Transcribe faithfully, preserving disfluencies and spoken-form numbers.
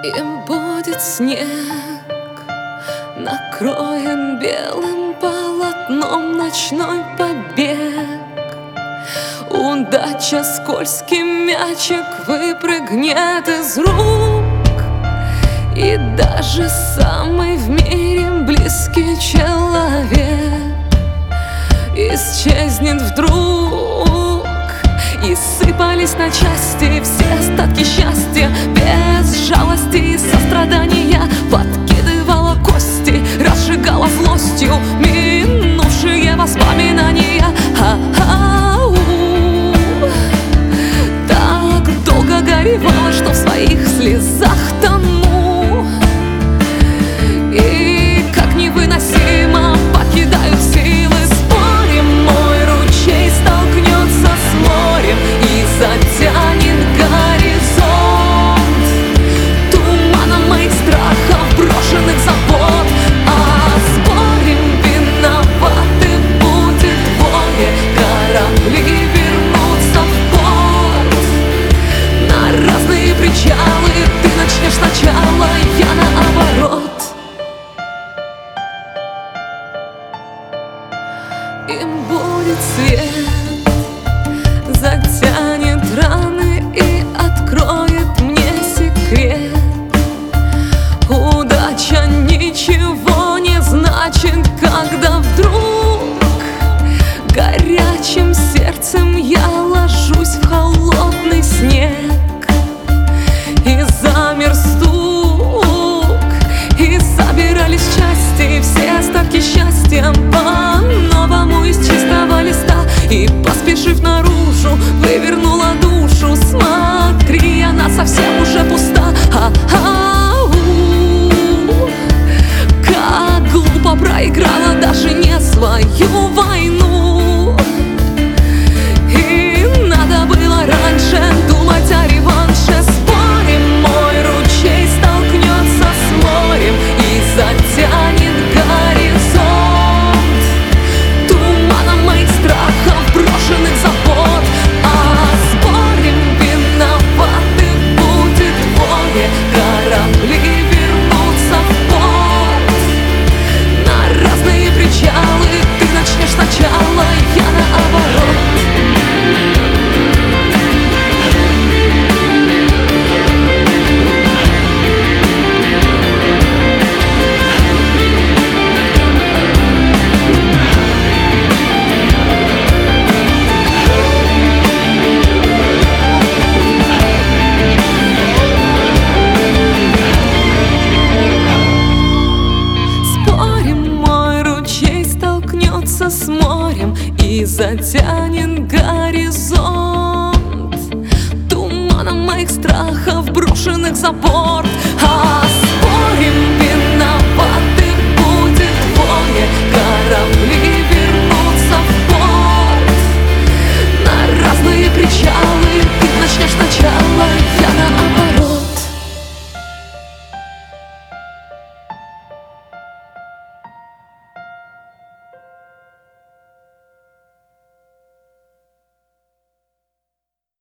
Им будет снег, накроен белым полотном ночной побег. Удача, скользкий мячик выпрыгнет из рук, и даже самый в мире близкий человек исчезнет вдруг. И сыпались на части все остатки счастья, без жалости и сострадания подкидывала кости, разжигала злостью минувшие воспоминания. А-а-у. Так долго горевала, что в своих слезах тону, и как невыносимо покидают силы. Спорим, мой ручей столкнется с морем и затянет горизонт туманом моих страхов, брошенных забот. А спорим, виноваты будет двое, корабли вернутся в порт на разные причалы. Ты начнешь сначала, я наоборот. Им будет свет, затянет раны и откроет мне секрет. Удача ничего не значит, когда вдруг горячим сердцем я ложусь в холодный снег. И замер стук, и собирались части все остатки счастья по-новому из чистого листа. И, поспешив наружу, вывернула душу. Смотри, она совсем уже пуста. А-а-у. Как глупо проиграла даже не свою войну. И надо было раньше думать о реванше. Спорим, мой ручей столкнется с морем и затянет горизонт туманом моих страхов, брошенных забот. А спорим, виноваты будет двое, корабли вернутся в порт на разные причалы. Ты начнешь сначала, я наоборот. С морем и затянет горизонт туманом моих страхов, брошенных за борт. А